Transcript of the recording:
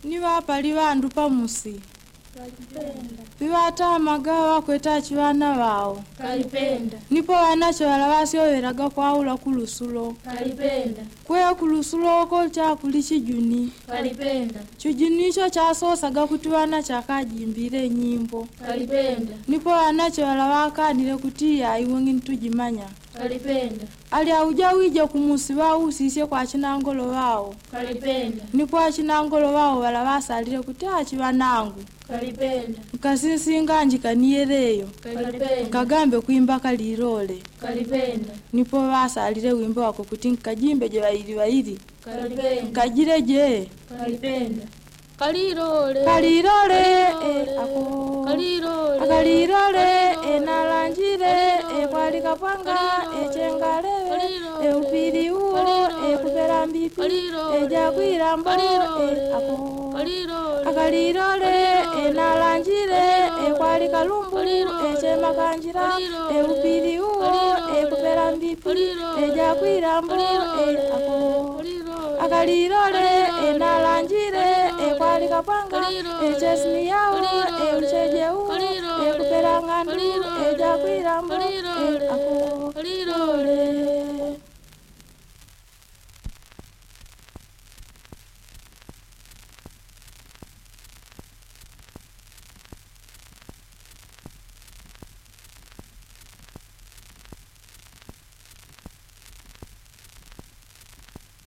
niba pali bandu pamusi Kalipenda. biwata magawa kweta chibana bao Kalipenda. nipo wanacho walabasi oberaga kwaula kulusulo Kalipenda. kwe kulusulo ko cha kulichijuni Kalipenda. chijuni cho chasosaga kuti wana chakajimbire nyimbo Kalipenda. nipo wanacho walawakadile kuti aiwe ngintujimanya Kalipenda. ali auja wija kumusiba usisye kwa chinangolo wao Kalipenda. nipo achinangolo wao walabasalire kuti achibanangu Kalipenda. nkasinsinga njikaniyereyo Kalipenda. kagambe kuimba kalirole Kalipenda. nipo basalire wimbo wako kuti nkajimbe je baili Kalipenda. nkajire je Kalipenda. Kalirole. kalirole ako. Kalirole. kalirole nalanjire kwali kapanga chengalebe upiri uo kupera mbipi jakwirambo ako akalirole nalanjire kwali kalumbu chemakanjira upiri uo kupera mbipi jakwirambo ako akalirole nalanjire kwali kapanga chesni yao ucheje uo kupera ngandu jakwirambo ako